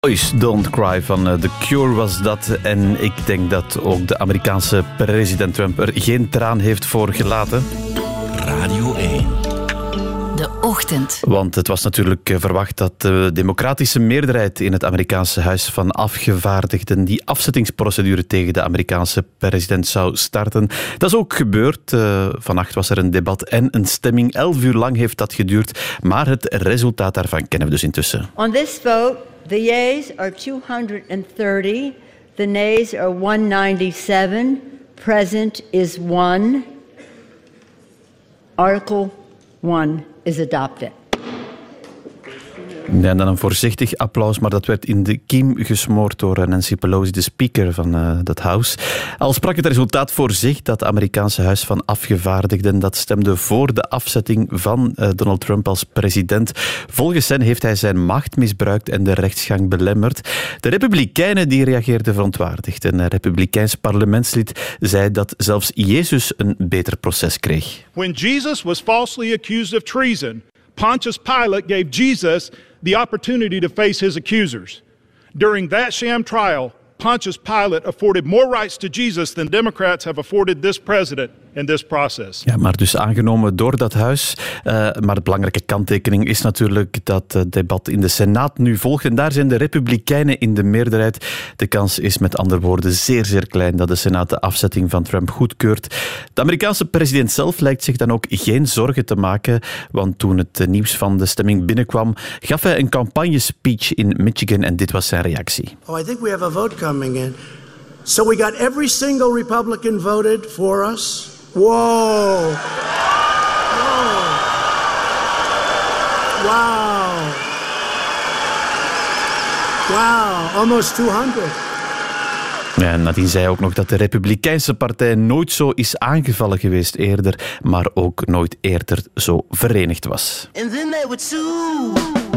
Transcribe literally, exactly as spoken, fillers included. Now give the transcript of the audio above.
Boys Don't Cry van The Cure was dat. En ik denk dat ook de Amerikaanse president Trump er geen traan heeft voor gelaten. Radio één. De ochtend. Want het was natuurlijk verwacht dat de democratische meerderheid in het Amerikaanse Huis van Afgevaardigden die afzettingsprocedure tegen de Amerikaanse president zou starten. Dat is ook gebeurd. Uh, vannacht was er een debat en een stemming. Elf uur lang heeft dat geduurd. Maar het resultaat daarvan kennen we dus intussen. On this vote, the yeas are two hundred thirty, the nays are one ninety-seven, present is one. Article one is adopted. Ja, en dan een voorzichtig applaus, maar dat werd in de kiem gesmoord door Nancy Pelosi, de speaker van uh, dat huis. Al sprak het resultaat voor zich, dat Amerikaanse Huis van Afgevaardigden, dat stemde voor de afzetting van uh, Donald Trump als president. Volgens hen heeft hij zijn macht misbruikt en de rechtsgang belemmerd. De Republikeinen die reageerden verontwaardigd. Een Republikeins parlementslid zei dat zelfs Jezus een beter proces kreeg. When Jesus was falsely accused of treason, Pontius Pilate gave Jesus the opportunity to face his accusers. During that sham trial, Pontius Pilate afforded more rights to Jesus than Democrats have afforded this president in this process. Ja, maar dus aangenomen door dat huis. Uh, maar de belangrijke kanttekening is natuurlijk dat het debat in de Senaat nu volgt. En daar zijn de Republikeinen in de meerderheid. De kans is met andere woorden zeer, zeer klein dat de Senaat de afzetting van Trump goedkeurt. De Amerikaanse president zelf lijkt zich dan ook geen zorgen te maken. Want toen het nieuws van de stemming binnenkwam, gaf hij een campagnespeech in Michigan en dit was zijn reactie. Oh, I think we have a vote coming in. So we got every single Republican voted for us. Whoa. Whoa. Wow. Wow, almost two hundred. Ja, en nadien zei hij ook nog dat de Republikeinse partij nooit zo is aangevallen geweest eerder, maar ook nooit eerder zo verenigd was. And then they would sue.